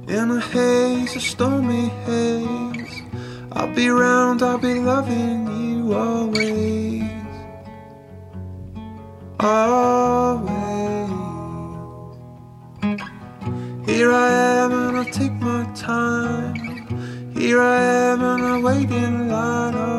In a haze, a stormy haze, I'll be round, I'll be loving you always. Always. Here I am and I'll take my time. Here I am and I wait in line.